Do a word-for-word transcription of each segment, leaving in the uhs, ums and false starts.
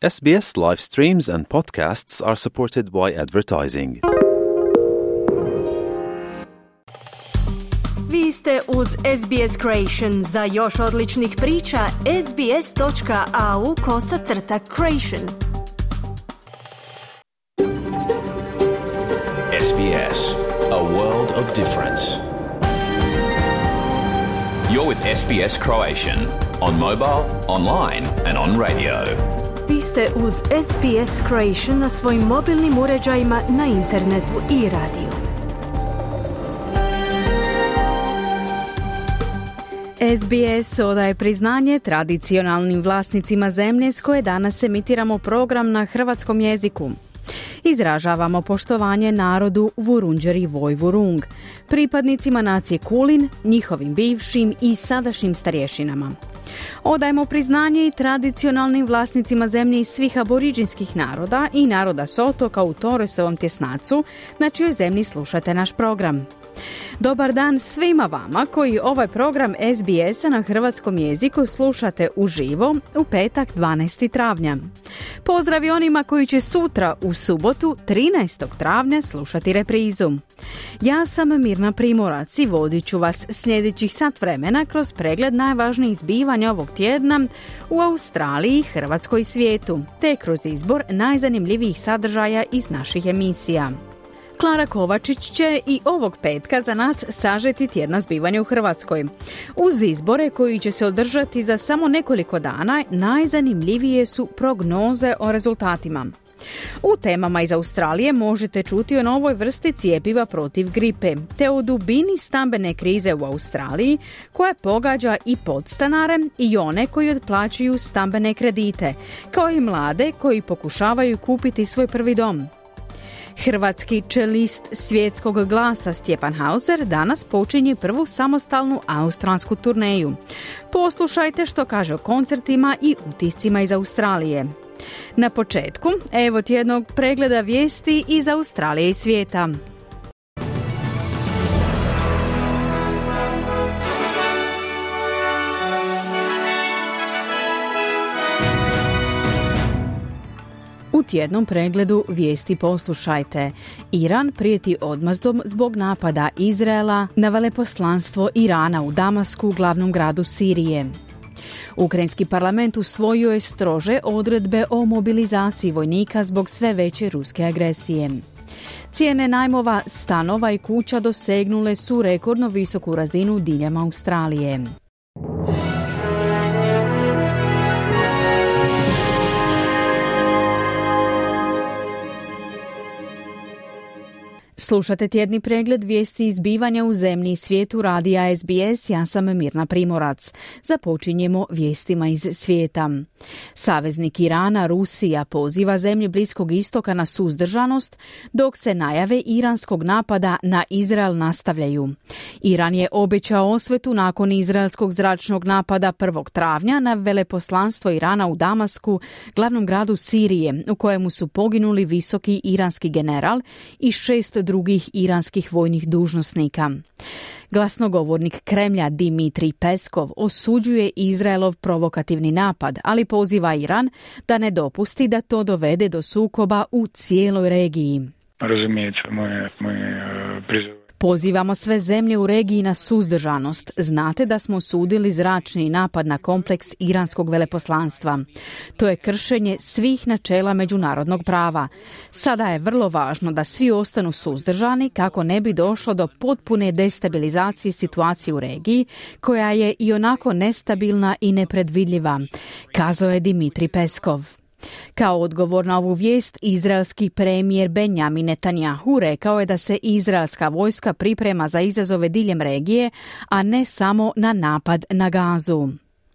S B S live streams and podcasts are supported by advertising. Vi ste uz S B S Creation. Za još odličnih priča, sbs.au kosacrta creation. S B S, a world of difference. You're with S B S Croatian on mobile, online and on radio. Vi ste uz S B S Creation na svojim mobilnim uređajima, na internetu i radiju. S B S odaje priznanje tradicionalnim vlasnicima zemlje s koje danas emitiramo program na hrvatskom jeziku. Izražavamo poštovanje narodu Vurundjeri Vojvurung, pripadnicima nacije Kulin, njihovim bivšim i sadašnjim starješinama. Odajemo priznanje i tradicionalnim vlasnicima zemlje iz svih aboriđinskih naroda i naroda s otoka u Torresovom tjesnacu, na čijoj zemlji slušate naš program. Dobar dan svima vama koji ovaj program S B S-a na hrvatskom jeziku slušate uživo u petak dvanaestog travnja. Pozdrav i onima koji će sutra u subotu trinaestog travnja slušati reprizu. Ja sam Mirna Primorac i vodit ću vas sljedećih sat vremena kroz pregled najvažnijih zbivanja ovog tjedna u Australiji, Hrvatskoj i svijetu, te kroz izbor najzanimljivijih sadržaja iz naših emisija. Klara Kovačić će i ovog petka za nas sažeti tjedna zbivanja u Hrvatskoj. Uz izbore koji će se održati za samo nekoliko dana, najzanimljivije su prognoze o rezultatima. U temama iz Australije možete čuti o novoj vrsti cjepiva protiv gripe, te o dubini stambene krize u Australiji koja pogađa i podstanare i one koji otplaćuju stambene kredite, kao i mlade koji pokušavaju kupiti svoj prvi dom. Hrvatski čelist svjetskog glasa Stjepan Hauser danas počinje prvu samostalnu australsku turneju. Poslušajte što kaže o koncertima i utiscima iz Australije. Na početku, evo tjednog pregleda vijesti iz Australije i svijeta. U tjednom pregledu vijesti poslušajte. Iran prijeti odmazdom zbog napada Izraela na veleposlanstvo Irana u Damasku, glavnom gradu Sirije. Ukrajinski parlament usvojio je strože odredbe o mobilizaciji vojnika zbog sve veće ruske agresije. Cijene najmova stanova i kuća dosegnule su rekordno visoku razinu diljem Australije. Slušate tjedni pregled vijesti iz zbivanja u zemlji i svijetu radija S B S, ja sam Mirna Primorac. Započinjemo vijestima iz svijeta. Saveznik Irana, Rusija, poziva zemlje Bliskog istoka na suzdržanost, dok se najave iranskog napada na Izrael nastavljaju. Iran je obećao osvetu nakon izraelskog zračnog napada prvog travnja na veleposlanstvo Irana u Damasku, glavnom gradu Sirije, u kojemu su poginuli visoki iranski general i šest drugih iranskih vojnih dužnosnika. Glasnogovornik Kremlja Dimitrij Peskov osuđuje Izraelov provokativni napad, ali poziva Iran da ne dopusti da to dovede do sukoba u cijeloj regiji. Razumijete, moje, moje prizor. Pozivamo sve zemlje u regiji na suzdržanost. Znate da smo osudili zračni napad na kompleks iranskog veleposlanstva. To je kršenje svih načela međunarodnog prava. Sada je vrlo važno da svi ostanu suzdržani kako ne bi došlo do potpune destabilizacije situacije u regiji, koja je i onako nestabilna i nepredvidljiva, kazao je Dimitrij Peskov. Kao odgovor na ovu vijest, izraelski premijer Benjamin Netanjahu rekao je da se izraelska vojska priprema za izazove diljem regije, a ne samo na napad na Gazu.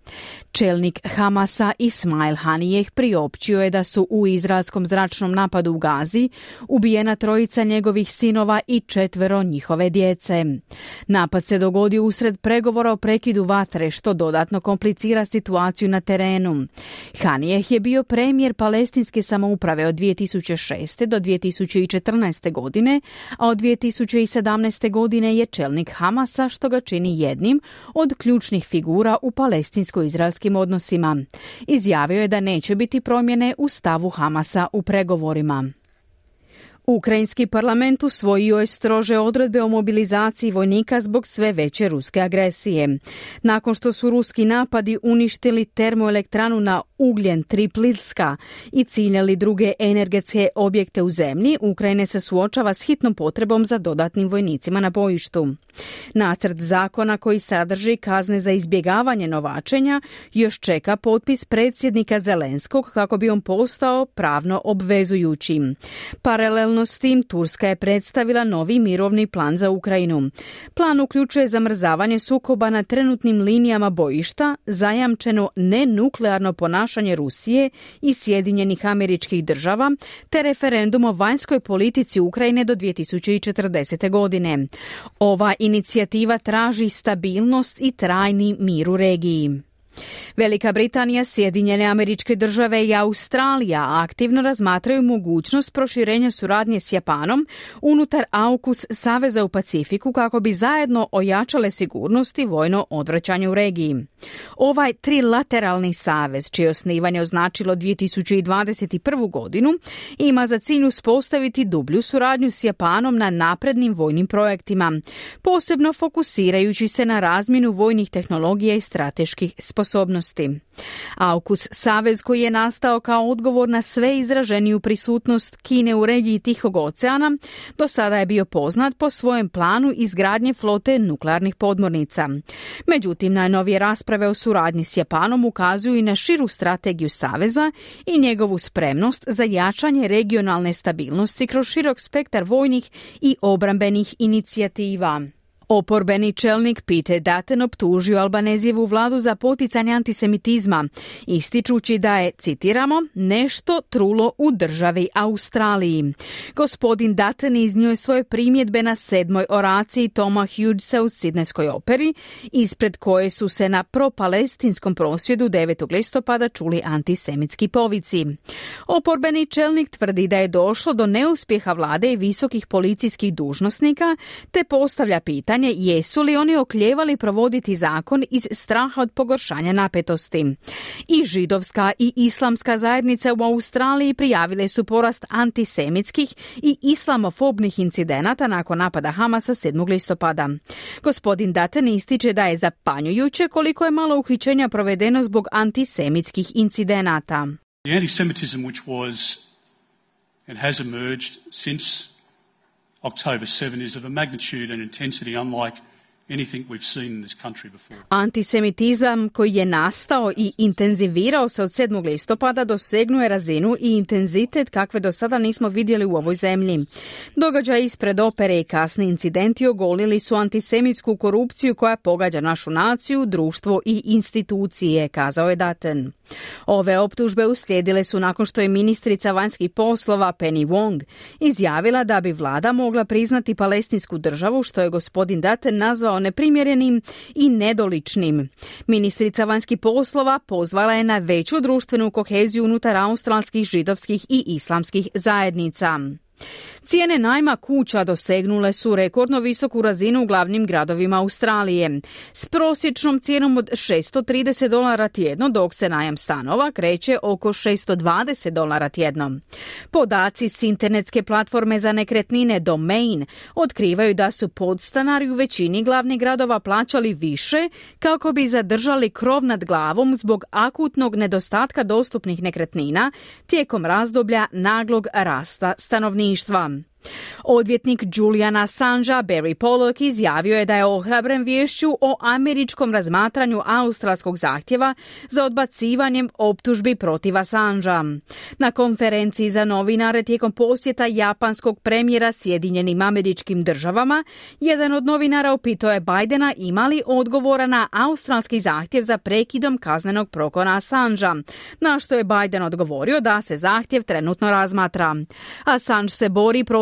Čelnik Hamasa Ismail Hanijeh priopćio je da su u izraelskom zračnom napadu u Gazi ubijena trojica njegovih sinova i četvero njihove djece. Napad se dogodio usred pregovora o prekidu vatre, što dodatno komplicira situaciju na terenu. Hanijeh je bio premijer palestinske samouprave od dvije tisuće šeste do dvije tisuće četrnaeste godine, a od dvije tisuće sedamnaeste godine je čelnik Hamasa, što ga čini jednim od ključnih figura u palestinskoj palestinsko-izraelskim odnosima. Izjavio je da neće biti promjene u stavu Hamasa u pregovorima. Ukrajinski parlament usvojio je strože odredbe o mobilizaciji vojnika zbog sve veće ruske agresije. Nakon što su ruski napadi uništili termoelektranu na ugljen Triplitska i ciljali druge energetske objekte u zemlji, Ukrajina se suočava s hitnom potrebom za dodatnim vojnicima na bojištu. Nacrt zakona koji sadrži kazne za izbjegavanje novačenja još čeka potpis predsjednika Zelenskog kako bi on postao pravno obvezujući. Paralelno s tim, Turska je predstavila novi mirovni plan za Ukrajinu. Plan uključuje zamrzavanje sukoba na trenutnim linijama bojišta, zajamčeno nenuklearno ponašanje Rusije i Sjedinjenih Američkih Država, te referendum o vanjskoj politici Ukrajine do dvije tisuće četrdesete. godine. Ova inicijativa traži stabilnost i trajni mir u regiji. Velika Britanija, Sjedinjene Američke Države i Australija aktivno razmatraju mogućnost proširenja suradnje s Japanom unutar AUKUS saveza u Pacifiku kako bi zajedno ojačale sigurnost i vojno odvraćanje u regiji. Ovaj trilateralni savez, čije osnivanje označilo dvije tisuće dvadeset prvu. godinu, ima za cilj uspostaviti dublju suradnju s Japanom na naprednim vojnim projektima, posebno fokusirajući se na razmjenu vojnih tehnologija i strateških sposobnosti. AUKUS savez, koji je nastao kao odgovor na sve izraženiju prisutnost Kine u regiji Tihog oceana, do sada je bio poznat po svojem planu izgradnje flote nuklearnih podmornica. Međutim, najnovije rasprave o suradnji s Japanom ukazuju i na širu strategiju saveza i njegovu spremnost za jačanje regionalne stabilnosti kroz širok spektar vojnih i obrambenih inicijativa. Oporbeni čelnik Pete Dutton optužio Albanezijevu vladu za poticanje antisemitizma, ističući da je, citiramo, nešto trulo u državi Australiji. Gospodin Dutton iznio je svoje primjedbe na sedmoj oraciji Toma Hughesa u Sidnejskoj operi, ispred koje su se na propalestinskom prosvjedu devetog listopada čuli antisemitski povici. Oporbeni čelnik tvrdi da je došlo do neuspjeha vlade i visokih policijskih dužnosnika, te postavlja pitanje jesu li oni oklijevali provoditi zakon iz straha od pogoršanja napetosti. I židovska i islamska zajednica u Australiji prijavile su porast antisemitskih i islamofobnih incidenata nakon napada Hamasa sedmog listopada. Gospodin Dutton ističe da je zapanjujuće koliko je malo uhićenja provedeno zbog antisemitskih incidenata. The antisemitism which was and has emerged since October seventh is of a magnitude and intensity unlike anything we've seen in this country before. Antisemitizam koji je nastao i intenzivirao se od sedmog listopada dosegnuo je razinu i intenzitet kakve do sada nismo vidjeli u ovoj zemlji. Događaj ispred opere i kasni incidenti ogolili su antisemitsku korupciju koja pogađa našu naciju, društvo i institucije, kazao je Dutton. Ove optužbe uslijedile su nakon što je ministrica vanjskih poslova Penny Wong izjavila da bi vlada mogla priznati palestinsku državu, što je gospodin Dutton nazvao neprimjerenim i nedoličnim. Ministrica vanjskih poslova pozvala je na veću društvenu koheziju unutar australskih, židovskih i islamskih zajednica. Cijene najma kuća dosegnule su rekordno visoku razinu u glavnim gradovima Australije, s prosječnom cijenom od šesto trideset dolara tjedno, dok se najam stanova kreće oko šesto dvadeset dolara tjedno. Podaci s internetske platforme za nekretnine Domain otkrivaju da su podstanari u većini glavnih gradova plaćali više kako bi zadržali krov nad glavom zbog akutnog nedostatka dostupnih nekretnina tijekom razdoblja naglog rasta stanovništva. Odvjetnik Juliana Assangea, Barry Pollock, izjavio je da je ohrabren viješću o američkom razmatranju australskog zahtjeva za odbacivanjem optužbi protiv Assangea. Na konferenciji za novinare tijekom posjeta japanskog premijera Sjedinjenim Američkim Državama, jedan od novinara upitao je Bidena ima li odgovora na australski zahtjev za prekidom kaznenog progona Assangea, na što je Biden odgovorio da se zahtjev trenutno razmatra. Assange se bori protiv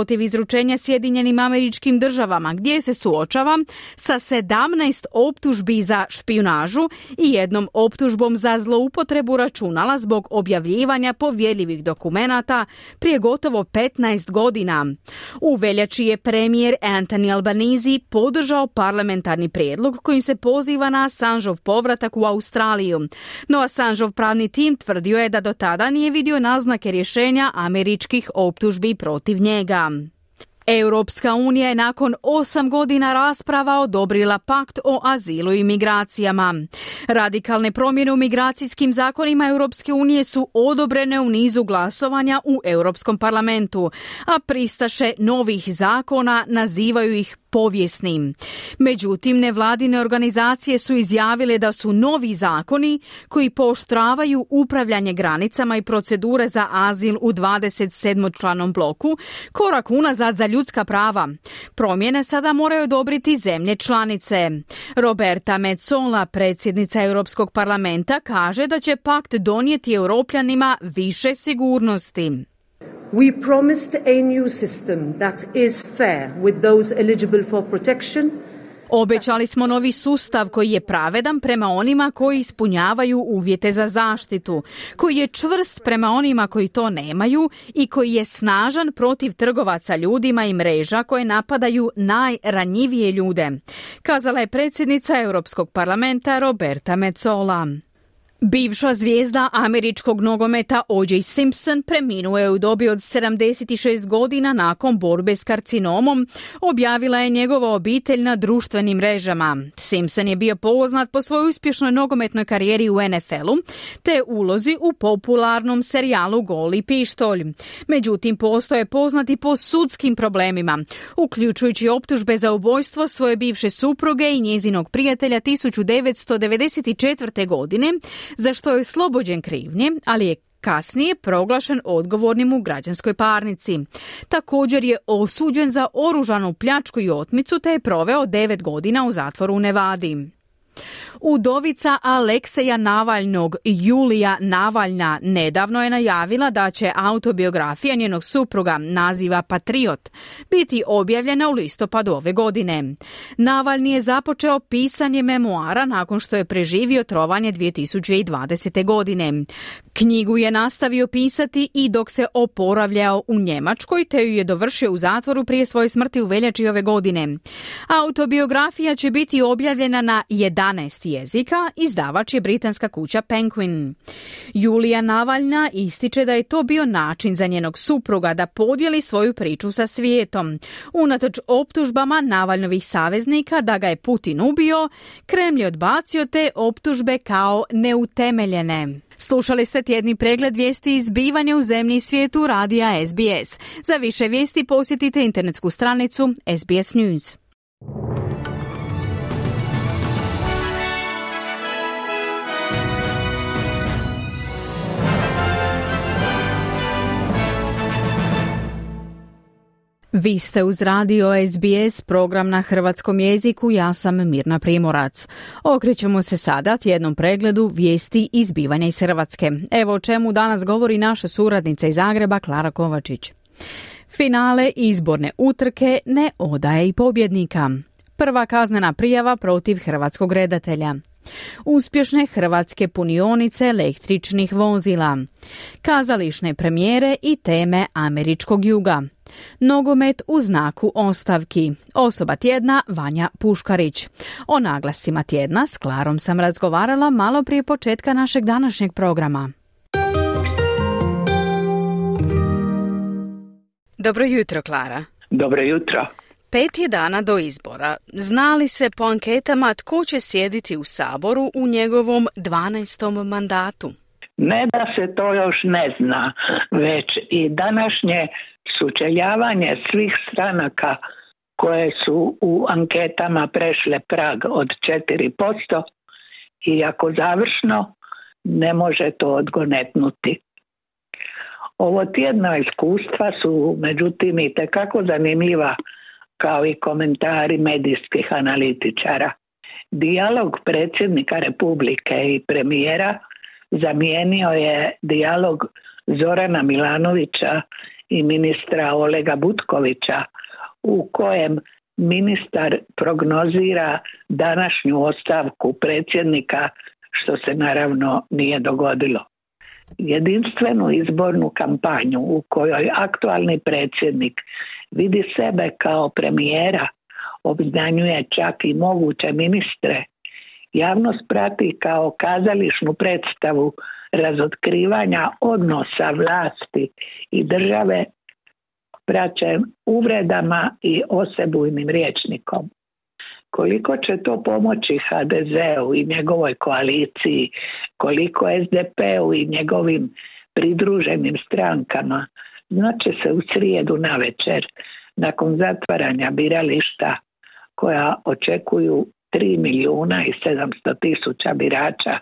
protiv izručenja Sjedinjenim Američkim Državama, gdje se suočava sa sedamnaest optužbi za špijunažu i jednom optužbom za zloupotrebu računala zbog objavljivanja povjerljivih dokumenata prije gotovo petnaest godina. U veljači je premijer Anthony Albanese podržao parlamentarni prijedlog kojim se poziva na Assangeov povratak u Australiju. No Assangeov pravni tim tvrdio je da do tada nije vidio naznake rješenja američkih optužbi protiv njega. Europska unija je nakon osam godina rasprava odobrila pakt o azilu i migracijama. Radikalne promjene u migracijskim zakonima Europske unije su odobrene u nizu glasovanja u Europskom parlamentu, a pristaše novih zakona nazivaju ih povijesnim. Međutim, nevladine organizacije su izjavile da su novi zakoni koji pooštravaju upravljanje granicama i procedure za azil u dvadeset sedmočlanom bloku korak unazad za ljudska prava. Promjene sada moraju odobriti zemlje članice. Roberta Metsola, predsjednica Europskog parlamenta, kaže da će pakt donijeti Europljanima više sigurnosti. We promised a new system that is fair with those eligible for protection. Obećali smo novi sustav koji je pravedan prema onima koji ispunjavaju uvjete za zaštitu, koji je čvrst prema onima koji to nemaju i koji je snažan protiv trgovaca ljudima i mreža koje napadaju najranjivije ljude, kazala je predsjednica Europskog parlamenta Roberta Metsola. Bivša zvijezda američkog nogometa O J Simpson preminuo je u dobi od sedamdeset šest godina nakon borbe s karcinomom, objavila je njegova obitelj na društvenim mrežama. Simpson je bio poznat po svojoj uspješnoj nogometnoj karijeri u N F L-u te ulozi u popularnom serijalu Goli pištolj. Međutim, postoje poznati po sudskim problemima, uključujući optužbe za ubojstvo svoje bivše supruge i njezinog prijatelja tisuću devetsto devedeset četvrte. godine, za što je oslobođen krivnje, ali je kasnije proglašen odgovornim u građanskoj parnici. Također je osuđen za oružanu pljačku i otmicu te je proveo devet godina u zatvoru u Nevadi. Udovica Alekseja Navalnog, Julija Navalna, nedavno je najavila da će autobiografija njenog supruga, naziva Patriot, biti objavljena u listopadu ove godine. Navalni je započeo pisanje memoara nakon što je preživio trovanje dvije tisuće dvadesete. godine. Knjigu je nastavio pisati i dok se oporavljao u Njemačkoj, te ju je dovršio u zatvoru prije svoje smrti u veljači ove godine. Autobiografija će biti objavljena na jedanaest jezika, izdavač je britanska kuća Penguin. Julija Navalna ističe da je to bio način za njenog supruga da podijeli svoju priču sa svijetom. Unatoč optužbama Navalnovih saveznika da ga je Putin ubio, Kremlj je odbacio te optužbe kao neutemeljene. Slušali ste tjedni pregled vijesti i zbivanja u zemlji i svijetu radija S B S. Za više vijesti posjetite internetsku stranicu S B S News. Vi ste uz radio S B S, program na hrvatskom jeziku, ja sam Mirna Primorac. Okrećemo se sada tjednom pregledu vijesti i zbivanja iz Hrvatske. Evo o čemu danas govori naša suradnica iz Zagreba, Klara Kovačić. Finale izborne utrke ne odaje i pobjednika. Prva kaznena prijava protiv hrvatskog redatelja. Uspješne hrvatske punionice električnih vozila. Kazališne premijere i teme američkog juga. Nogomet u znaku ostavki. Osoba tjedna Vanja Puškarić. O naglascima tjedna s Klarom sam razgovarala malo prije početka našeg današnjeg programa. Dobro jutro, Klara. Dobro jutro. Pet je dana do izbora. Zna li se po anketama tko će sjediti u Saboru u njegovom dvanaestom mandatu? Ne da se to još ne zna, već i današnje sučeljavanje svih stranaka koje su u anketama prešle prag od četiri posto i ako završno ne može to odgonetnuti. Ovo tjedna iskustva su međutim i tekako zanimljiva kao i komentari medijskih analitičara. Dijalog predsjednika Republike i premijera zamijenio je dijalog Zorana Milanovića i ministra Olega Butkovića, u kojem ministar prognozira današnju ostavku predsjednika, što se naravno nije dogodilo. Jedinstvenu izbornu kampanju u kojoj aktualni predsjednik vidi sebe kao premijera, obznanjuje čak i moguće ministre, javnost prati kao kazališnu predstavu razotkrivanja odnosa vlasti i države praćen uvredama i osebujnim rječnikom. Koliko će to pomoći ha de zeu i njegovoj koaliciji, koliko es de pe-u i njegovim pridruženim strankama, znaće se u srijedu navečer, nakon zatvaranja birališta koja očekuju tri milijuna i sedamsto tisuća birača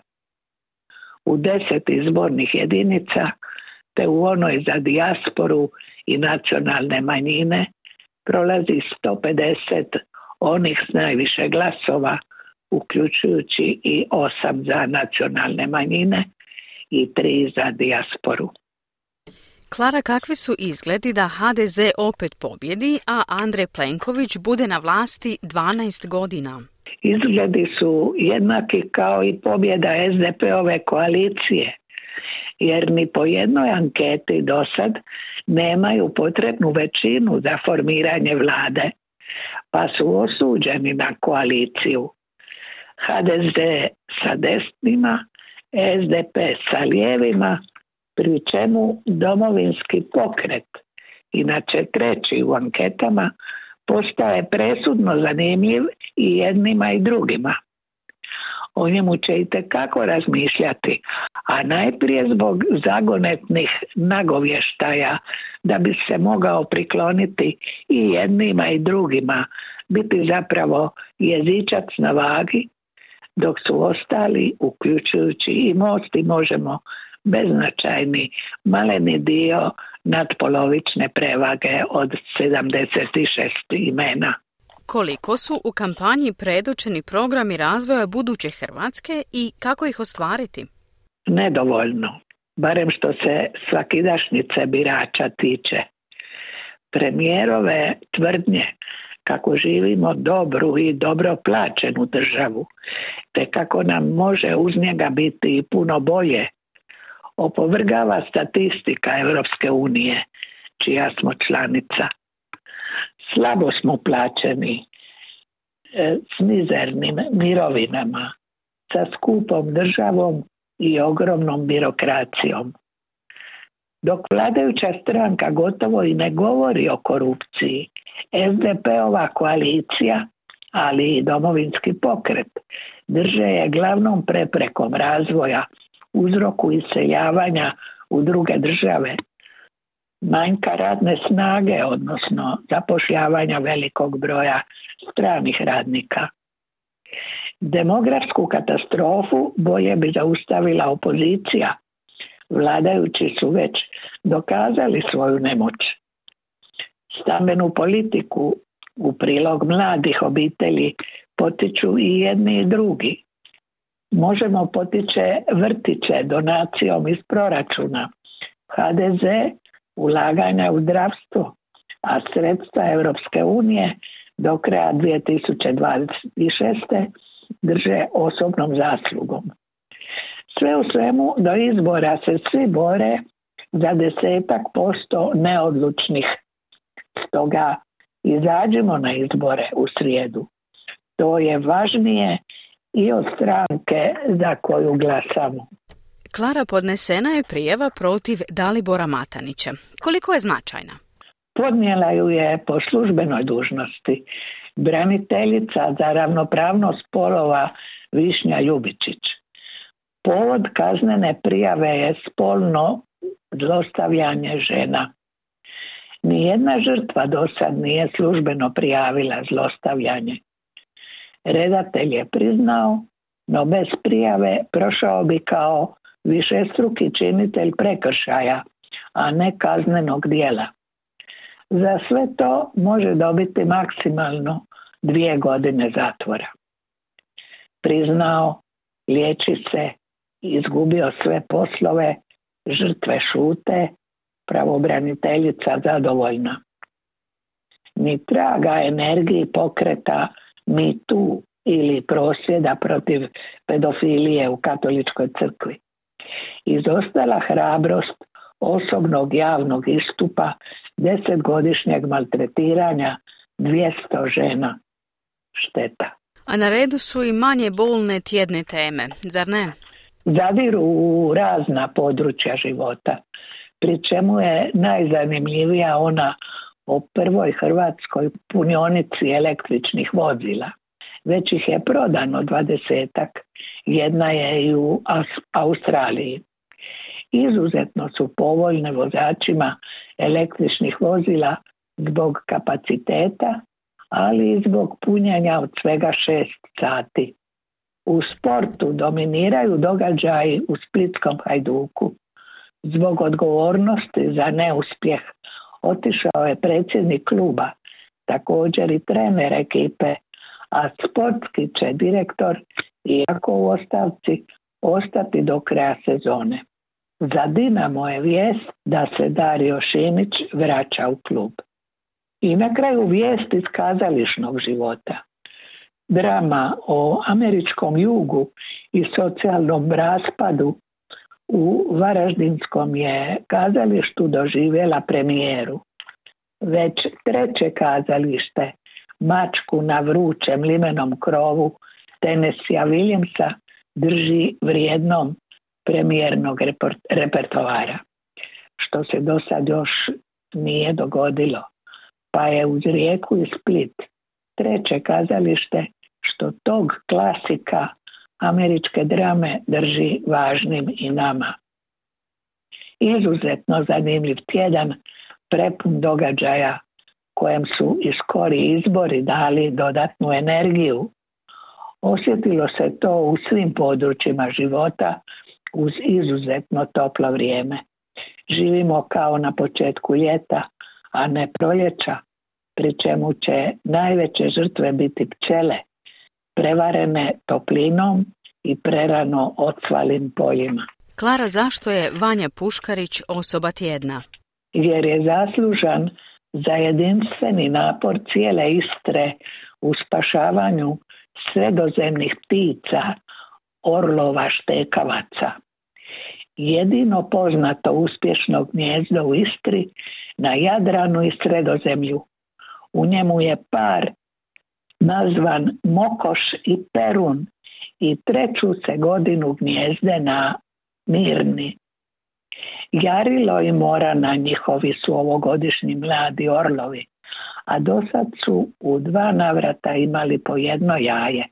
u deset izbornih jedinica, te u onoj za dijasporu i nacionalne manjine prolazi sto pedeset onih s najviše glasova, uključujući i osam za nacionalne manjine i tri za dijasporu. Klara, kakvi su izgledi da ha de ze opet pobjedi, a Andrej Plenković bude na vlasti dvanaest godina? Izgledi su jednaki kao i pobjeda es de pe-ove koalicije, jer ni po jednoj anketi do sad nemaju potrebnu većinu za formiranje vlade, pa su osuđeni na koaliciju. ha de ze sa desnima, es de pe sa lijevima, pri čemu Domovinski pokret, inače treći u anketama, postaje presudno zanimljiv i jednima i drugima. O njemu će itekako razmišljati, a najprije zbog zagonetnih nagovještaja da bi se mogao prikloniti i jednima i drugima, biti zapravo jezičac na vagi, dok su ostali, uključujući i Most i Možemo, beznačajni, maleni dio nadpolovične prevage od sedamdeset šest imena. Koliko su u kampanji predočeni programi razvoja buduće Hrvatske i kako ih ostvariti? Nedovoljno, barem što se svakidašnjice birača tiče. Premijerove tvrdnje kako živimo dobru i dobro plaćenu državu, te kako nam može uz njega biti i puno bolje, opovrgava statistika Europske unije, čija smo članica. Slabo smo plaćeni, s mizernim mirovinama, sa skupom državom i ogromnom birokracijom. Dok vladajuća stranka gotovo i ne govori o korupciji, es de pe-ova koalicija, ali i Domovinski pokret, drže je glavnom preprekom razvoja, uzroku iseljavanja u druge države, manjka radne snage, odnosno zapošljavanja velikog broja stranih radnika. Demografsku katastrofu bolje bi zaustavila opozicija. Vladajući su već dokazali svoju nemoć. Stambenu politiku u prilog mladih obitelji potiču i jedni i drugi. Možemo potiče vrtiće donacijom iz proračuna. ha de ze ulaganja u zdravstvo, a sredstva Europske unije do kraja dvije tisuće dvadeset šeste. drže osobnom zaslugom. Sve u svemu do izbora se svi bore za desetak posto neodlučnih. Stoga izađimo na izbore u srijedu. To je važnije i od stranke za koju glasamo. Klara, podnesena je prijava protiv Dalibora Matanića. Koliko je značajna? Podnijela ju je po službenoj dužnosti braniteljica za ravnopravnost spolova Višnja Ljubičić. Povod kaznene prijave je spolno zlostavljanje žena. Nijedna žrtva do sad nije službeno prijavila zlostavljanje. Redatelj je priznao, no bez prijave prošao bi kao višestruki činitelj prekršaja, a ne kaznenog djela. Za sve to može dobiti maksimalno dvije godine zatvora. Priznao, liječi se, izgubio sve poslove, žrtve šute, pravobraniteljica zadovoljna. Ni traga energiji pokreta Mi tu ili prosvjeda protiv pedofilije u katoličkoj crkvi. Izostala hrabrost osobnog javnog istupa desetgodišnjeg maltretiranja dvjesto žena. Šteta. A na redu su i manje bolne tjedne teme, zar ne? Zadiru u razna područja života, pri čemu je najzanimljivija ona o prvoj hrvatskoj punionici električnih vozila. Već ih je prodano dvadesetak, jedna je i u Australiji. Izuzetno su povoljne vozačima električnih vozila zbog kapaciteta, ali i zbog punjenja od svega šest sati. U sportu dominiraju događaji u splitskom Hajduku. Zbog odgovornosti za neuspjeh otišao je predsjednik kluba, također i trener ekipe, a sportski će direktor, iako u ostavci, ostati do kraja sezone. Za Dinamo je vijest da se Dario Šimić vraća u klub. I na kraju vijest iz kazališnog života. Drama o američkom jugu i socijalnom raspadu u Varaždinskom je kazalištu doživjela premijeru. Već treće kazalište, Mačku na vrućem limenom krovu Tennesseea Williamsa, drži vrijednom premijernog repertoara, što se do sad još nije dogodilo. Pa je uz Rijeku i Split treće kazalište što tog klasika američke drame drži važnim i nama. Izuzetno zanimljiv tjedan, prepun događaja kojem su i skori izbori dali dodatnu energiju. Osjetilo se to u svim područjima života uz izuzetno toplo vrijeme. Živimo kao na početku ljeta, a ne proljeća, pri čemu će najveće žrtve biti pčele, prevarene toplinom i prerano odsvalim poljima. Klara, zašto je Vanja Puškarić osoba tjedna? Jer je zaslužan za jedinstveni napor cijele Istre u spašavanju sredozemnih ptica, orlova, štekavaca. Jedino poznato uspješno gnijezdo u Istri na Jadranu i Sredozemlju. U njemu je par nazvan Mokoš i Perun i treću se godinu gnijezde na Mirni. Jarilo i Morana njihovi su ovogodišnji mladi orlovi, a dosad su u dva navrata imali po jedno jaje.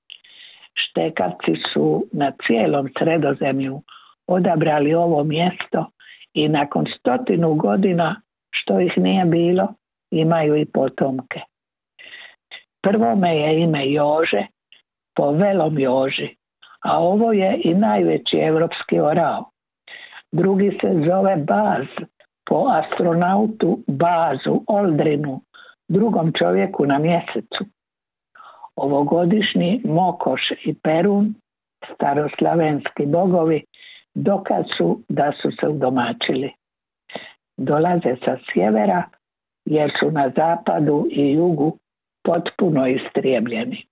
Štekavci su na cijelom Sredozemlju odabrali ovo mjesto i nakon stotinu godina, što ih nije bilo, imaju i potomke. Prvome je ime Jože, po Velom Joži, a ovo je i najveći evropski orao. Drugi se zove Baz, po astronautu Bazu Aldrinu, drugom čovjeku na mjesecu. Ovogodišnji Mokoš i Perun, staroslavenski bogovi, dokaz su da su se udomačili. Dolaze sa sjevera jer su na zapadu i jugu potpuno istrijebljeni.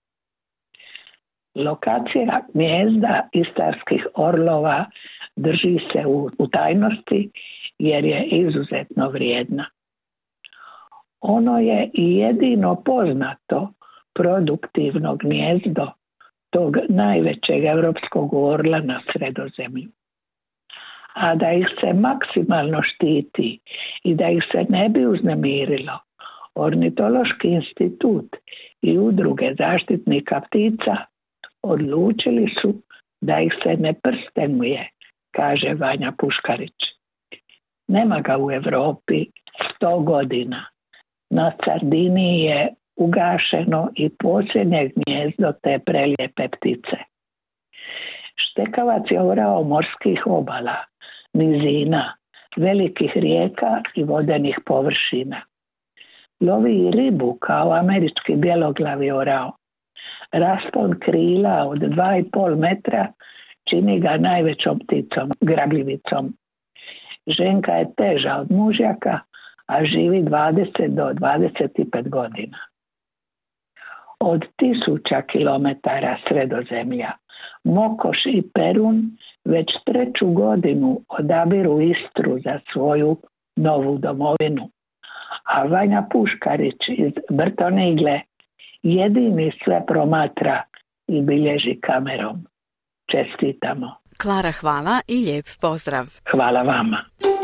Lokacija gnijezda istarskih orlova drži se u, u tajnosti jer je izuzetno vrijedna. Ono je i jedino poznato produktivno gnijezdo tog najvećeg europskog orla na Sredozemlju. A da ih se maksimalno štiti i da ih se ne bi uznemirilo, Ornitološki institut i udruge zaštitnika ptica odlučili su da ih se ne prstenuje, kaže Vanja Puškarić. Nema ga u Europi sto godina. Na Sardiniji je ugašeno i posljednje gnijezdo te prelijepe ptice. Štekavac je orao morskih obala, nizina, velikih rijeka i vodenih površina. Lovi i ribu kao američki bjeloglavi orao. Raspon krila od dva i pol metra čini ga najvećom pticom, grabljivicom. ženka je teža od mužjaka, a živi dvadeset do dvadeset pet godina. Od tisuća kilometara Sredozemlja Mokoš i Perun već treću godinu odabiru Istru za svoju novu domovinu. A Vanja Puškarić iz Brtonigle jedini sve promatra i bilježi kamerom. Čestitamo. Klara, hvala i lijep pozdrav. Hvala vama.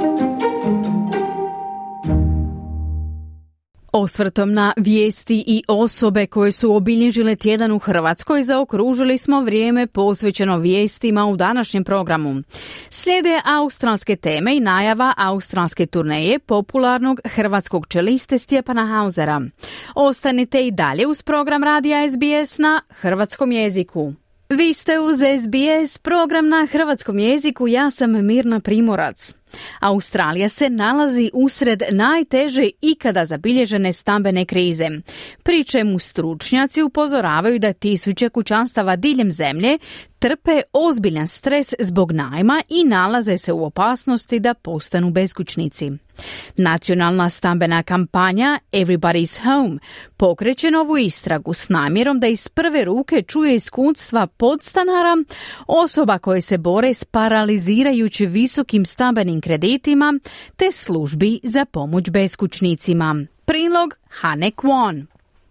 Osvrtom na vijesti i osobe koje su obilježile tjedan u Hrvatskoj zaokružili smo vrijeme posvećeno vijestima u današnjem programu. Slijede australske teme i najava australske turneje popularnog hrvatskog čeliste Stjepana Hausera. Ostanite i dalje uz program radija S B S na hrvatskom jeziku. Vi ste uz S B S, program na hrvatskom jeziku, ja sam Mirna Primorac. Australija se nalazi usred najteže ikada zabilježene stambene krize, pri čemu stručnjaci upozoravaju da tisuće kućanstava diljem zemlje trpe ozbiljan stres zbog najma i nalaze se u opasnosti da postanu beskućnici. Nacionalna stambena kampanja Everybody's Home pokreće novu istragu s namjerom da iz prve ruke čuje iskustva podstanara, osoba koje se bore s paralizirajući visokim stambenim kreditima te službi za pomoć beskućnicima. Prilog Hane Kwon.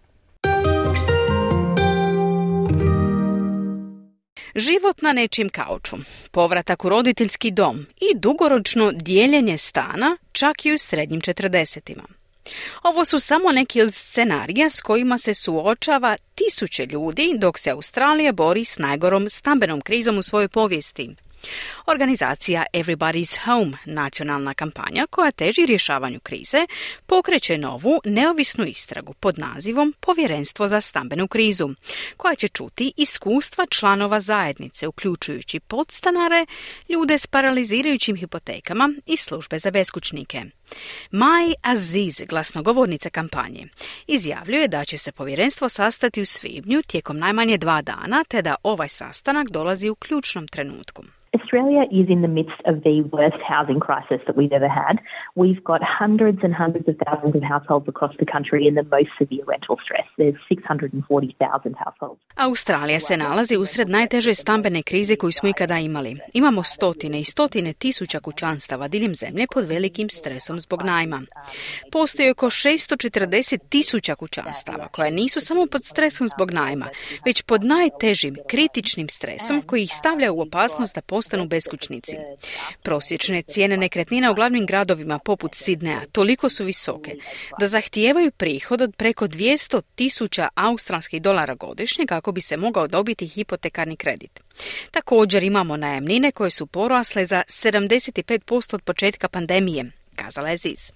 Život na nečim kauču, povratak u roditeljski dom i dugoročno dijeljenje stana čak i u srednjim četrdesetima. Ovo su samo neki od scenarija s kojima se suočava tisuće ljudi dok se Australija bori s najgorom stambenom krizom u svojoj povijesti. Organizacija Everybody's Home, nacionalna kampanja koja teži rješavanju krize, pokreće novu neovisnu istragu pod nazivom Povjerenstvo za stambenu krizu, koja će čuti iskustva članova zajednice, uključujući podstanare, ljude s paralizirajućim hipotekama i službe za beskućnike. Mai Aziz, glasnogovornica kampanje, izjavljuje da će se povjerenstvo sastati u svibnju tijekom najmanje dva dana, te da ovaj sastanak dolazi u ključnom trenutku. Australia is in the midst of the worst housing crisis that we've ever had. We've got hundreds and hundreds of thousands of households across the country in the most severe rental stress. There's six hundred forty thousand households. Australija se nalazi usred najteže stambene krize koju smo ikada imali. Imamo stotine i stotine tisuća kućanstava diljem zemlje pod velikim stresom zbog najma. Postoji oko šesto četrdeset tisuća kućanstava koja nisu samo pod stresom zbog najma, već pod najtežim kritičnim stresom koji ih stavlja u opasnost da postanu beskućnici. Prosječne cijene nekretnina u glavnim gradovima poput Sidneja toliko su visoke da zahtijevaju prihod od preko dvjesto tisuća australskih dolara godišnje kako bi se mogao dobiti hipotekarni kredit. Također imamo najamnine koje su porasle za sedamdeset pet posto od početka pandemije, kazala je Ziz.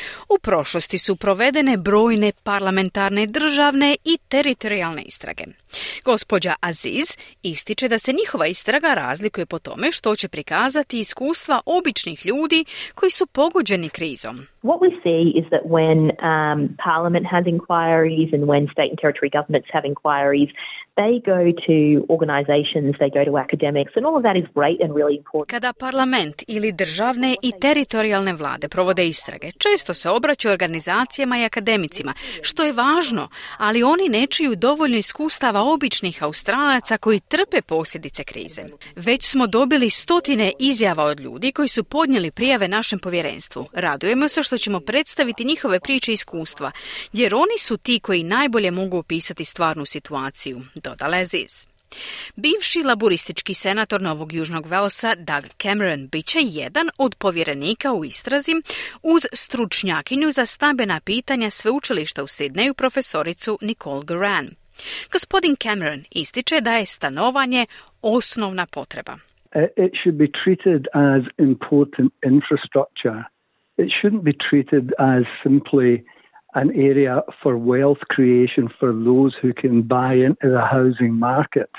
U prošlosti su provedene brojne parlamentarne, državne i teritorijalne istrage. Gospođa Aziz ističe da se njihova istraga razlikuje po tome što će prikazati iskustva običnih ljudi koji su pogođeni krizom. What we see is that when um, Parliament has inquiries and when state and territory governments have inquiries, they go to organisations, they go to academics, and all of that is great and really important. Kada parlament ili državne i teritorijalne vlade provode istrage, često se obraćaju organizacijama i akademicima, što je važno, ali oni ne čuju dovoljno iskustava običnih Australaca koji trpe posljedice krize. Već smo dobili stotine izjava od ljudi koji su podnijeli prijave našem povjerenstvu. Radujemo se što ćemo predstaviti njihove priče i iskustva, jer oni su ti koji najbolje mogu opisati stvarnu situaciju, dodala je Ziz. Bivši laburistički senator Novog Južnog Velsa Doug Cameron bit će jedan od povjerenika u istrazi uz stručnjakinju za stambena pitanja sveučilišta u Sidneju, profesoricu Nicole Guran. Gospodin Cameron ističe da je stanovanje osnovna potreba. It should be treated as important infrastructure. It shouldn't be treated as simply an area for wealth creation for those who can buy into the housing market.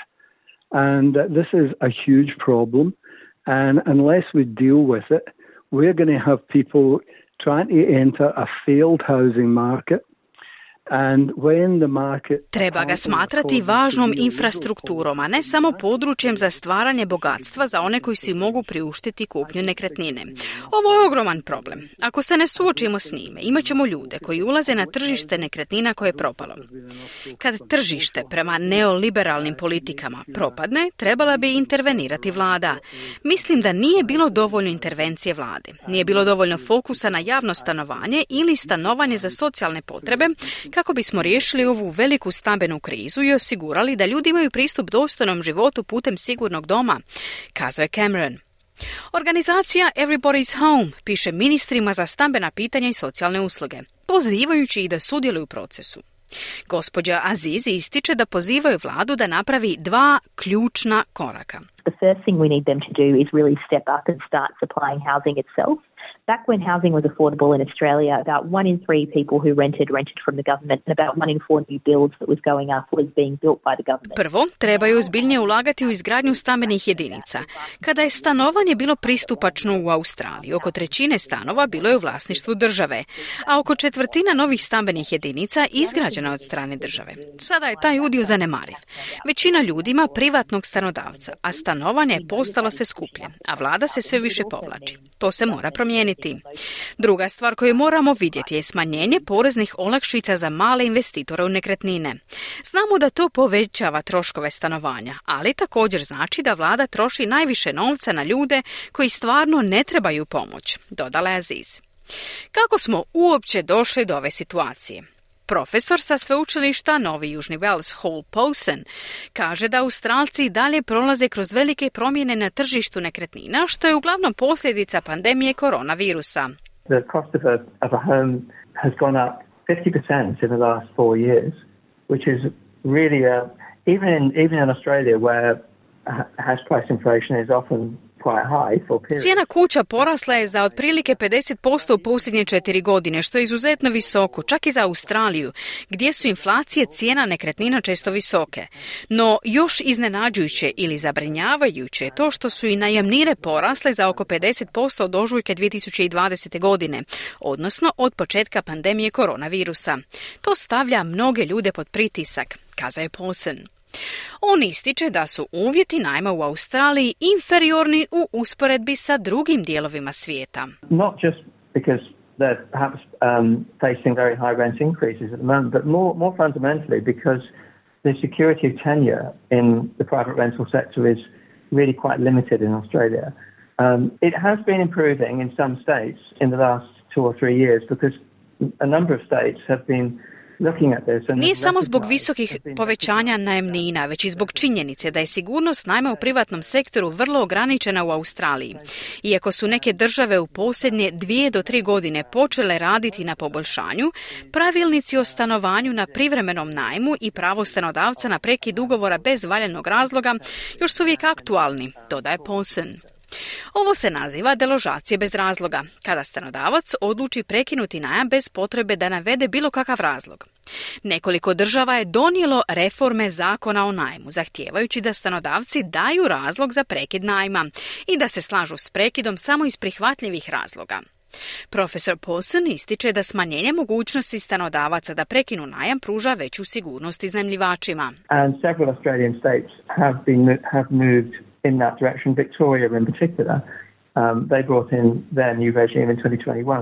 And this is a huge problem. And unless we deal with it, we're going to have people trying to enter a failed housing market And when the market... Treba ga smatrati važnom infrastrukturom, a ne samo područjem za stvaranje bogatstva za one koji si mogu priuštiti kupnju nekretnine. Ovo je ogroman problem. Ako se ne suočimo s njime, imat ćemo ljude koji ulaze na tržište nekretnina koje je propalo. Kad tržište prema neoliberalnim politikama propadne, trebala bi intervenirati vlada. Mislim da nije bilo dovoljno intervencije vlade. Nije bilo dovoljno fokusa na javno stanovanje ili stanovanje za socijalne potrebe kako bismo riješili ovu veliku stambenu krizu i osigurali da ljudi imaju pristup dostojnom životu putem sigurnog doma, kazao je Cameron. Organizacija Everybody's Home piše ministrima za stambena pitanja i socijalne usluge, pozivajući ih da sudjeluju u procesu. Gospođa Aziz ističe da pozivaju vladu da napravi dva ključna koraka. The first thing we need them to do is really step up and start supplying housing itself. Back when housing was affordable in Australia, about one in three people who rented rented from the government, and about one in four new builds that was going up was being built by the government. Prvo, trebaju ozbiljnije ulagati u izgradnju stambenih jedinica. Kada je stanovanje bilo pristupačno u Australiji, oko trećine stanova bilo je u vlasništvu države, a oko četvrtina novih stambenih jedinica izgrađena od strane države. Sada je taj udio zanemariv. Većina ljudi ima privatnog stanodavca, a stanovanje je postalo sve skuplje, a vlada se sve više povlači. To se mora promijeniti. Druga stvar koju moramo vidjeti je smanjenje poreznih olakšica za male investitore u nekretnine. Znamo da to povećava troškove stanovanja, ali također znači da vlada troši najviše novca na ljude koji stvarno ne trebaju pomoć, dodala je Aziz. Kako smo uopće došli do ove situacije? Profesor sa sveučilišta Novi Južni Wales Hall Posen kaže da Australci dalje prolaze kroz velike promjene na tržištu nekretnina, što je uglavnom posljedica pandemije koronavirusa. The cost of a, of a home has gone up fifty percent in the last four years, which is really a, even in even in Australia where house price inflation is often Cijena kuća porasla je za otprilike pedeset posto u posljednje četiri godine, što je izuzetno visoko, čak i za Australiju, gdje su inflacije cijena nekretnina često visoke. No, još iznenađujuće ili zabrinjavajuće je to što su i najamnine porasle za oko pedeset posto od ožujka dvije tisuće dvadesete. godine, odnosno od početka pandemije koronavirusa. To stavlja mnoge ljude pod pritisak, kazao je Paulsen. On ističe da su uvjeti najma u Australiji inferiorni u usporedbi sa drugim dijelovima svijeta. Not just because they're perhaps um, facing very high rent increases at the moment, but more, more fundamentally because the security of tenure in the private rental sector is really quite limited in Australia. Um, it has been improving in some states in the last two or three years because a number of states have been Nije samo zbog visokih povećanja najamnina, već i zbog činjenice da je sigurnost najma u privatnom sektoru vrlo ograničena u Australiji. Iako su neke države u posljednje dvije do tri godine počele raditi na poboljšanju, pravilnici o stanovanju na privremenom najmu i pravo stanodavca na prekid ugovora bez valjanog razloga još su uvijek aktualni, dodaje Paulsen. Ovo se naziva deložacije bez razloga, kada stanodavac odluči prekinuti najam bez potrebe da navede bilo kakav razlog. Nekoliko država je donijelo reforme zakona o najmu, zahtijevajući da stanodavci daju razlog za prekid najma i da se slažu s prekidom samo iz prihvatljivih razloga. Profesor Paulsen ističe da smanjenje mogućnosti stanodavaca da prekinu najam pruža veću sigurnost iznajmljivačima. And several Australian states have been have moved in that direction. Victoria in particular, um, they brought in their new regime in twenty twenty-one.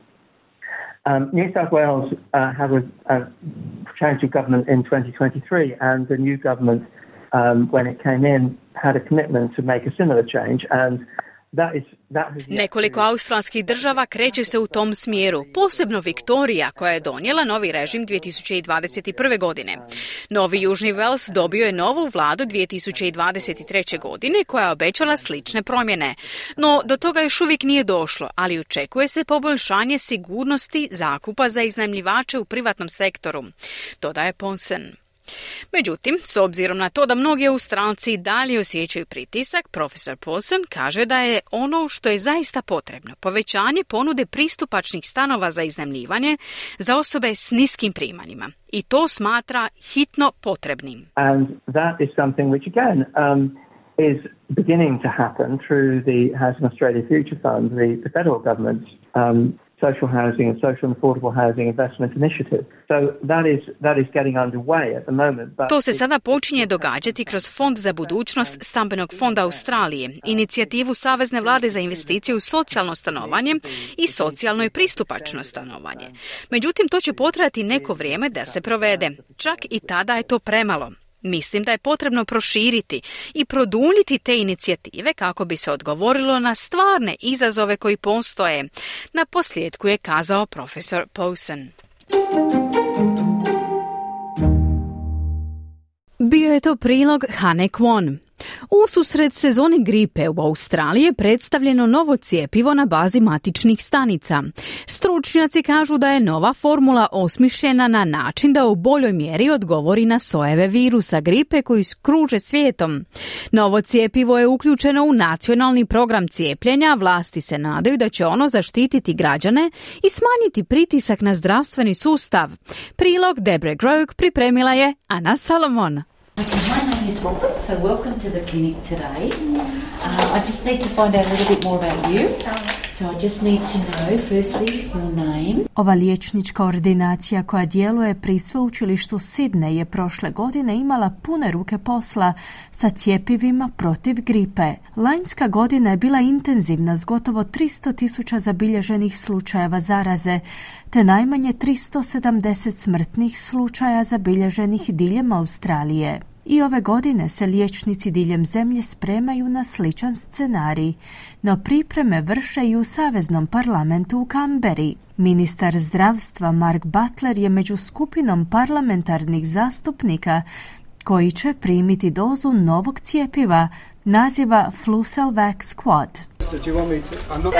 Um, New South Wales uh, had a, a change of government in twenty twenty-three, and the new government, um, when it came in, had a commitment to make a similar change, and that is Nekoliko australskih država kreće se u tom smjeru, posebno Viktorija koja je donijela novi režim dvije tisuće dvadeset prve. godine. Novi Južni Wales dobio je novu vladu dvije tisuće dvadeset treće. godine koja je obećala slične promjene. No, do toga još uvijek nije došlo, ali očekuje se poboljšanje sigurnosti zakupa za iznajmljivače u privatnom sektoru, dodaje Paulsen. Međutim, s obzirom na to da mnogi Australci dalje osjećaju pritisak, profesor Paulsen kaže da je ono što je zaista potrebno povećanje ponude pristupačnih stanova za iznajmljivanje za osobe s niskim primanjima. I to smatra hitno potrebnim. And that is something which again um, is beginning to happen through the Housing Australia Future Fund, the, the federal government's um, social housing and social and affordable housing investment initiative. So that is that is getting underway at the moment. But to se sada počinje događati kroz Fond za budućnost Stambenog fonda Australije, inicijativu Savezne vlade za investicije u socijalno stanovanje i socijalno i pristupačno stanovanje. Međutim, to će potrajati neko vrijeme da se provede. Čak i tada je to premalo. Mislim da je potrebno proširiti i produljiti te inicijative kako bi se odgovorilo na stvarne izazove koji postoje. Na posljedku je kazao profesor Posen. Bio je to prilog Hane Kwon. Ususret sezoni gripe u Australiji je predstavljeno novo cjepivo na bazi matičnih stanica. Stručnjaci kažu da je nova formula osmišljena na način da u boljoj mjeri odgovori na sojeve virusa gripe koji kruže svijetom. Novo cjepivo je uključeno u nacionalni program cijepljenja, vlasti se nadaju da će ono zaštititi građane i smanjiti pritisak na zdravstveni sustav. Prilog Debre Grouk pripremila je Ana Salomon. My name is Robert, so welcome to the clinic today. Uh, I just need to find out a little bit more about you. So I just need to know, firstly, your name. Ova liječnička ordinacija koja djeluje pri sveučilištu Sidney je prošle godine imala pune ruke posla sa cjepivima protiv gripe. Lanjska godina je bila intenzivna s gotovo tristo tisuća zabilježenih slučajeva zaraze, te najmanje tristo sedamdeset smrtnih slučaja zabilježenih diljem Australije. I ove godine se liječnici diljem zemlje spremaju na sličan scenarij, no pripreme vrše i u Saveznom parlamentu u Kamberi. Ministar zdravstva Mark Butler je među skupinom parlamentarnih zastupnika koji će primiti dozu novog cjepiva, naziva Flucelvax Quad. Do you want me to? I'm not.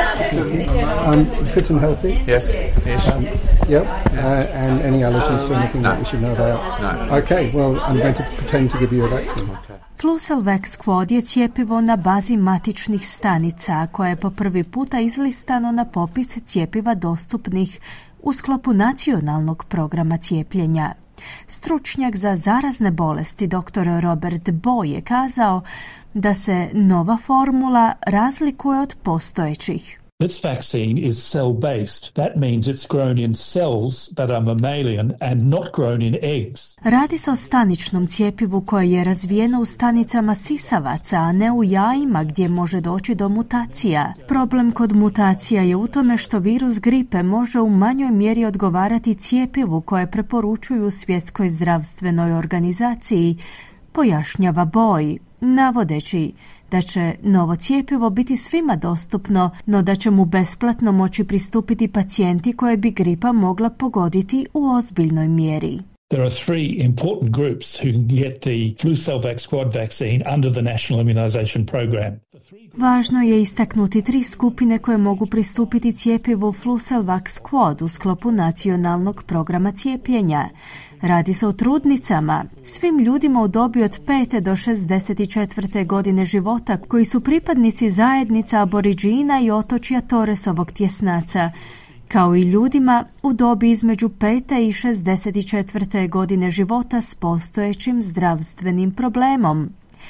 I'm fit and healthy. Yes. Yes. Um, yep. Uh, and any allergies to anything no. that we should know about? No. Okay. Well, I'm going to pretend to give you a vaccine. Okay. Flucelvax Quad je cjepivo na bazi matičnih stanica koje je po prvi puta izlistano na popis cjepiva dostupnih u sklopu nacionalnog programa cijepljenja. Stručnjak za zarazne bolesti dr. Robert Boy je kazao da se nova formula razlikuje od postojećih. This vaccine is cell-based. That means it's grown in cells that are mammalian and not grown in eggs. Radi se o staničnom cjepivu koje je razvijeno u stanicama sisavaca, a ne u jajima gdje može doći do mutacija. Problem kod mutacija je u tome što virus gripe može u manjoj mjeri odgovarati cjepivu koje preporučuju Svjetskoj zdravstvenoj organizaciji, pojašnjava Boy, navodeći da će novo cjepivo biti svima dostupno, no da će mu besplatno moći pristupiti pacijenti koje bi gripa mogla pogoditi u ozbiljnoj mjeri. There are three important groups who can get the Flucelvax Quad vaccine under the National Immunization Program. Važno je istaknuti tri skupine koje mogu pristupiti cijepivu Flucelvax Quad u sklopu nacionalnog programa cijepljenja. Radi se o trudnicama, svim ljudima u dobi od pete do šezdeset četvrte godine života koji su pripadnici zajednica aboriđina i otočja Torresovog tjesnaca, kao i ljudima u dobi između pete i šezdeset četvrte godine života s postojećim zdravstvenim problemom.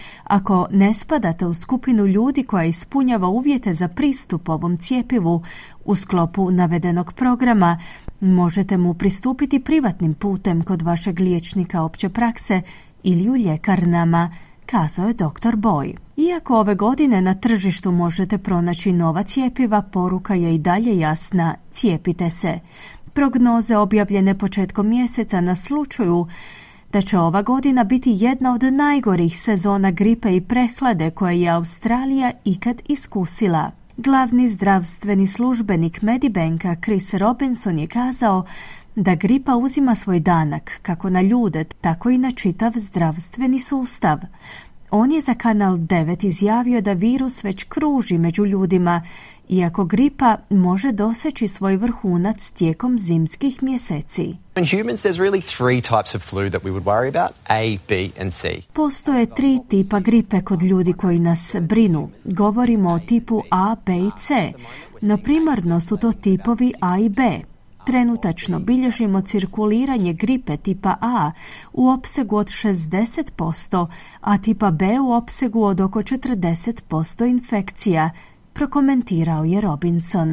Ako ne spadate u skupinu ljudi koja ispunjava uvjete za pristup ovom cjepivu u sklopu navedenog programa, možete mu pristupiti privatnim putem kod vašeg liječnika opće prakse ili u ljekarnama, kazao je doktor Boy. Iako ove godine na tržištu možete pronaći nova cjepiva, poruka je i dalje jasna: cijepite se. Prognoze objavljene početkom mjeseca naslučuju da će ova godina biti jedna od najgorih sezona gripe i prehlade koje je Australija ikad iskusila. Glavni zdravstveni službenik Medibanka Chris Robinson je kazao da gripa uzima svoj danak kako na ljude, tako i na čitav zdravstveni sustav. On je za Kanal devet izjavio da virus već kruži među ljudima, iako gripa može doseći svoj vrhunac tijekom zimskih mjeseci. In humans there's really three types of flu that we would worry about, A, B and C. Postoje tri tipa gripe kod ljudi koji nas brinu. Govorimo o tipu A, B i C, no primarno su to tipovi A i B. Trenutačno bilježimo cirkuliranje gripe tipa A u opsegu od šezdeset posto, a tipa B u opsegu od oko četrdeset posto infekcija, prokomentirao je Robinson.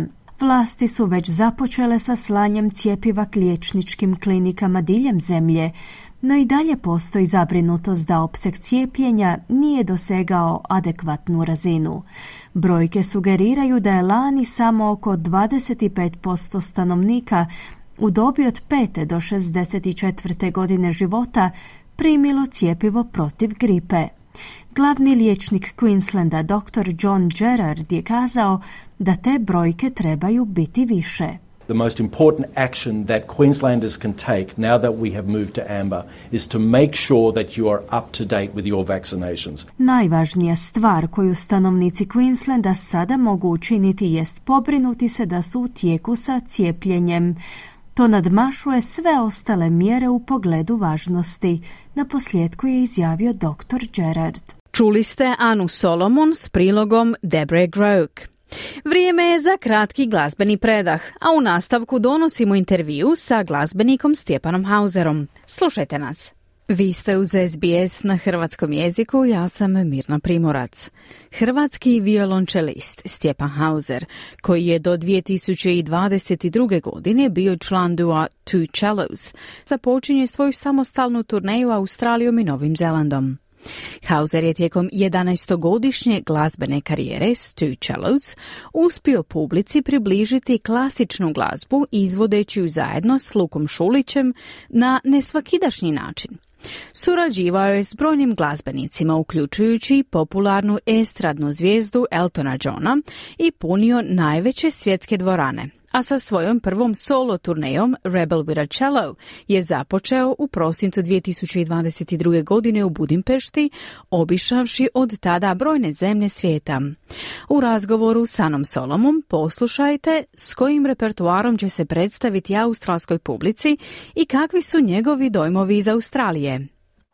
Vlasti su već započele sa slanjem cjepiva k liječničkim klinikama diljem zemlje, no i dalje postoji zabrinutost da opseg cijepljenja nije dosegao adekvatnu razinu. Brojke sugeriraju da je lani samo oko dvadeset pet posto stanovnika u dobi od pete do šezdeset četvrte godine života primilo cjepivo protiv gripe. Glavni liječnik Queenslanda doktor John Gerard je kazao da te brojke trebaju biti više. The most important action that Queenslanders can take now that we have moved to amber is to make sure that you are up to date with your vaccinations. Najvažnija stvar koju stanovnici Queenslanda sada mogu učiniti jest pobrinuti se da su u tijeku sa cijepljenjem. To nadmašuje sve ostale mjere u pogledu važnosti, naposljetku je izjavio doktor Gerard. Čuli ste Anu Solomon s prilogom Debre Grouk. Vrijeme je za kratki glazbeni predah, a u nastavku donosimo intervju sa glazbenikom Stjepanom Hauserom. Slušajte nas. Vi ste uz S B S na hrvatskom jeziku, ja sam Mirna Primorac. Hrvatski violončelist Stjepan Hauser, koji je do dvije tisuće dvadeset druge. godine bio član dua Two Cellos, započinje svoju samostalnu turneju Australijom i Novim Zelandom. Hauser je tijekom jedanaestogodišnje glazbene karijere s Two Cellos uspio publici približiti klasičnu glazbu izvodeći ju zajedno s Lukom Šulićem na nesvakidašnji način. Surađivao je s brojnim glazbenicima, uključujući popularnu estradnu zvijezdu Eltona Johna i punio najveće svjetske dvorane, a sa svojom prvom solo turnejom Rebel with a Cello je započeo u prosincu dvije tisuće dvadeset druge. godine u Budimpešti, obišavši od tada brojne zemlje svijeta. U razgovoru s Anom Solomom poslušajte s kojim repertoarom će se predstaviti australskoj publici i kakvi su njegovi dojmovi iz Australije.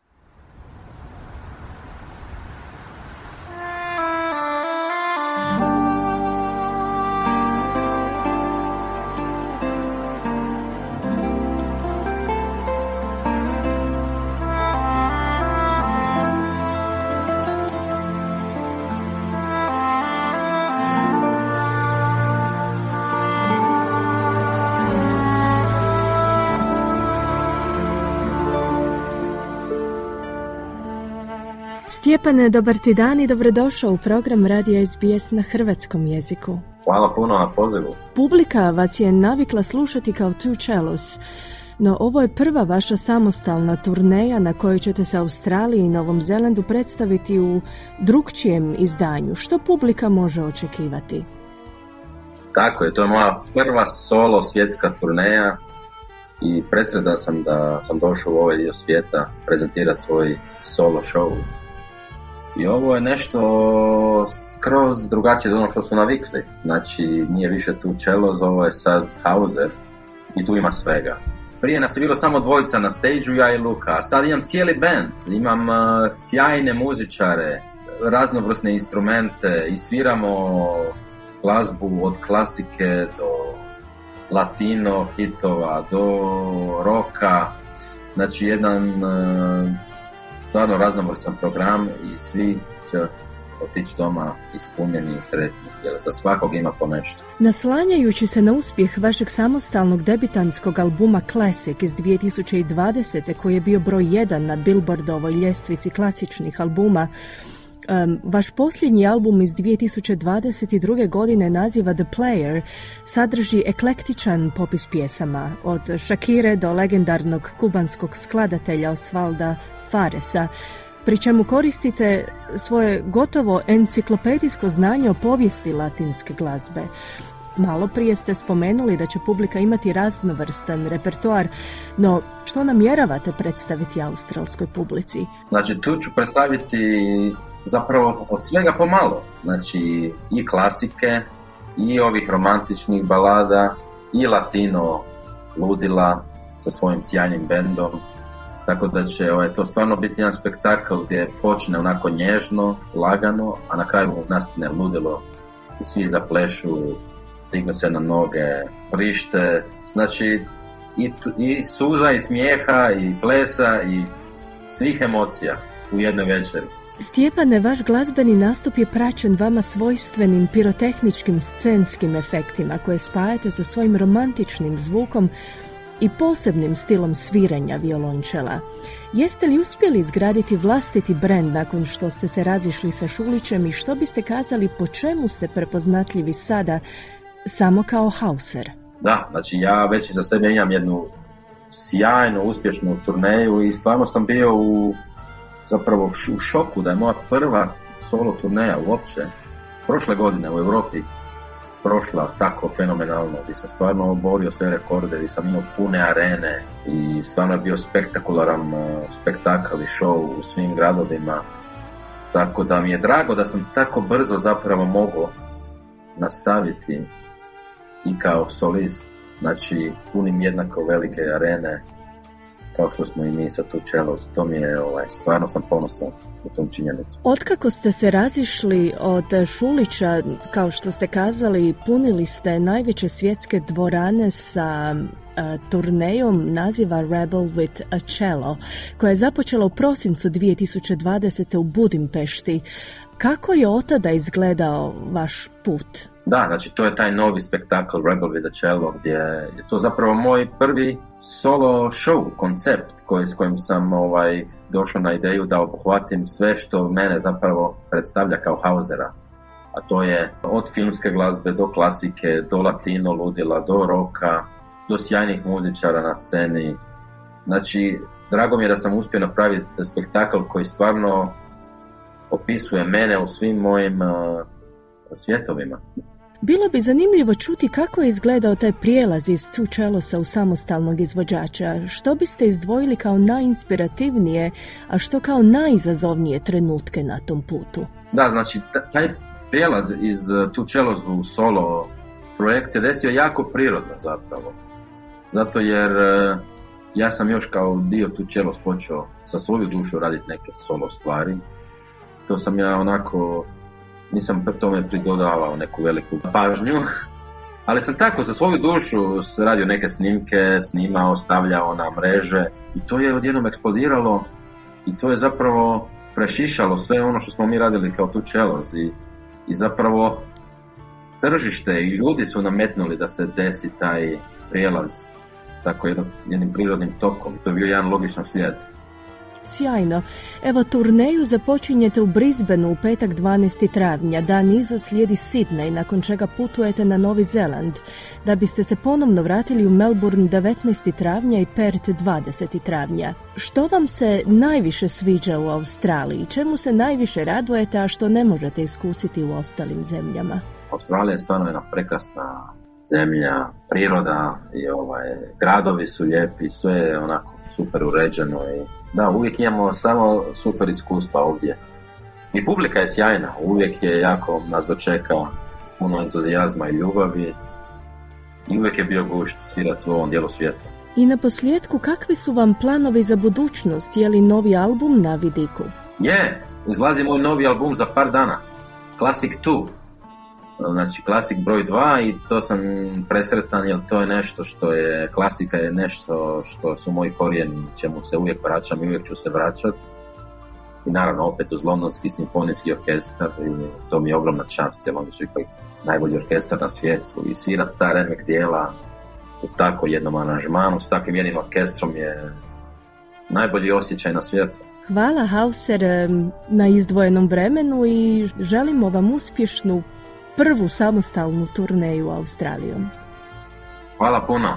Stjepane, dobar ti dan i dobrodošao u program Radija S B S na hrvatskom jeziku. Hvala puno na pozivu. Publika vas je navikla slušati kao Two Cellos, no ovo je prva vaša samostalna turneja na kojoj ćete se Australiji i Novom Zelandu predstaviti u drukčijem izdanju. Što publika može očekivati? Tako je, to je moja prva solo svjetska turneja i presretan sam da sam došao u ovaj dio svijeta prezentirati svoj solo show. I ovo je nešto skroz drugačije od ono što su navikli. Znači, nije više Two Cellos, ovo je sad Hauser i tu ima svega. Prije nas je bilo samo dvojica na stage-u, ja i Luka. Sad imam cijeli band, imam uh, sjajne muzičare, raznovrsne instrumente i sviramo glazbu od klasike do latino hitova, do roka. Znači, jedan uh, stvarno raznovrsan program i svi će otići doma ispunjeni i sretni, jer za svakog ima po nešto. Naslanjajući se na uspjeh vašeg samostalnog debitanskog albuma Classic iz dvije tisuće dvadesete. koji je bio broj jedan na Billboardovoj ljestvici klasičnih albuma, Um, vaš posljednji album iz dvije tisuće dvadeset druge. godine naziva The Player sadrži eklektičan popis pjesama, od Shakire do legendarnog kubanskog skladatelja Osvalda Faresa, pri čemu koristite svoje gotovo enciklopedijsko znanje o povijesti latinske glazbe. Malo prije ste spomenuli da će publika imati raznovrstan repertoar, no što namjeravate predstaviti australskoj publici? Znači, tu ću predstaviti zapravo od svega pomalo. Znači, i klasike, i ovih romantičnih balada, i latino ludila sa svojim sjajnim bendom. Tako da će ovaj, to stvarno biti jedan spektakl gdje počne onako nježno, lagano, a na kraju nastane ludilo i svi zaplešu, dignu se na noge, prište. Znači, i, i suza, i smijeha, i plesa, i svih emocija u jednoj večeri. Stjepane, vaš glazbeni nastup je praćen vama svojstvenim pirotehničkim scenskim efektima koje spajate sa svojim romantičnim zvukom i posebnim stilom sviranja violončela. Jeste li uspjeli izgraditi vlastiti brend nakon što ste se razišli sa Šulićem i što biste kazali po čemu ste prepoznatljivi sada samo kao Hauser? Da, znači ja već za sebe imam jednu sjajnu, uspješnu turneju i stvarno sam bio u zapravo u šoku da je moja prva solo turneja uopće prošle godine u Europi prošla tako fenomenalno, gdje sam stvarno oborio sve rekorde, gdje sam imao pune arene i stvarno je bio spektakularan spektakl i show u svim gradovima, tako da mi je drago da sam tako brzo zapravo mogao nastaviti i kao solist, znači punim jednako velike arene kao što smo i mi sa tu Cellos. To mi je, ovaj, stvarno sam ponosan u tom činjenicu. Otkako ste se razišli od Šulića, kao što ste kazali, punili ste najveće svjetske dvorane sa uh, turnejom naziva Rebel with a Cello, koja je započela u prosincu dvije tisuće dvadesete. u Budimpešti. Kako je od tada izgledao vaš put? Da, znači to je taj novi spektakl Rebel with a Cello, gdje je to zapravo moj prvi solo show, koncept koji, s kojim sam ovaj, došao na ideju da obuhvatim sve što mene zapravo predstavlja kao Hausera. A to je od filmske glazbe do klasike, do latino ludila, do roka, do sjajnih muzičara na sceni. Znači, drago mi je da sam uspio napraviti spektakl koji stvarno opisuje mene u svim mojim uh, svjetovima. Bilo bi zanimljivo čuti kako je izgledao taj prijelaz iz tu Cellosa u samostalnog izvođača. Što biste izdvojili kao najinspirativnije, a što kao najizazovnije trenutke na tom putu? Da, znači taj prijelaz iz tu Cellos u solo projekt se desio jako prirodno zapravo. Zato jer uh, ja sam još kao dio tu Cellos počeo sa svoju dušu raditi neke solo stvari. To sam ja onako, nisam tome pridodavao neku veliku pažnju, ali sam tako za svoju dušu radio neke snimke, snimao, stavljao na mreže i to je odjednom eksplodiralo i to je zapravo prešišalo sve ono što smo mi radili kao tu Cellos i, i zapravo tržište i ljudi su nametnuli da se desi taj prijelaz tako jednim, jednim prirodnim tokom. To je bio jedan logičan slijed. Sjajno. Evo, turneju započinjete u Brisbaneu u petak dvanaestog travnja, dan iza slijedi Sydney, nakon čega putujete na Novi Zeland, da biste se ponovno vratili u Melbourne devetnaestog travnja i Perth dvadesetog travnja. Što vam se najviše sviđa u Australiji? Čemu se najviše radujete, a što ne možete iskusiti u ostalim zemljama? Australija je stvarno jedna prekrasna zemlja, priroda i ovaj, gradovi su lijepi, sve je onako super uređeno i da, uvijek imamo samo super iskustva ovdje. I publika je sjajna, uvijek je jako nas dočeka puno entuzijazma i ljubavi i uvijek je bio gušt svirati u ovom dijelu svijeta. I na posljedku, kakvi su vam planovi za budućnost? Je li novi album na vidiku? Je, izlazi moj novi album za par dana, Classic dva. Znači klasik broj dva i to sam presretan jer to je nešto što je, klasika je nešto što su moji korijeni, čemu se uvijek vraćam i uvijek ću se vraćati. I naravno opet uz Londonski simfonijski orkestar i to mi je ogromna čast jer oni su ipak najbolji orkestar na svijetu i svirati ta remek dijela u tako jednom aranžmanu s takvim jednim orkestrom je najbolji osjećaj na svijetu. Hvala Hauser na izdvojenom vremenu i želimo vam uspješnu prvu samostalnu turneju Australijom. Hvala puno.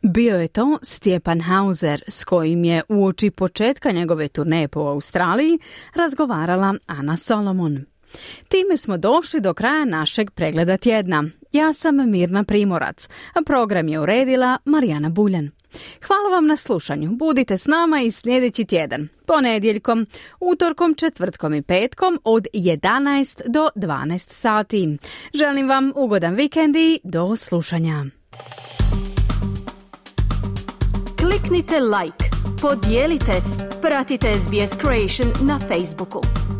Bio je to Stjepan Hauser, s kojim je uoči početka njegove turneje po Australiji razgovarala Ana Solomon. Time smo došli do kraja našeg pregleda tjedna. Ja sam Mirna Primorac, a program je uredila Marijana Buljan. Hvala vam na slušanju. Budite s nama i sljedeći tjedan, ponedjeljkom, utorkom, četvrtkom i petkom od jedanaest do dvanaest sati. Želim vam ugodan vikend i do slušanja. Kliknite like, podijelite, pratite S B S Creation na Facebooku.